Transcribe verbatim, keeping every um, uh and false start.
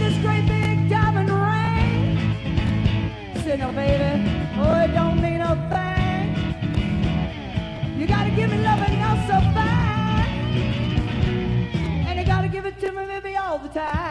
this great big diamond ring. Said, no, baby, oh, it don't mean a thing. You gotta give me loving else so fine. And you gotta give it to me maybe all the time.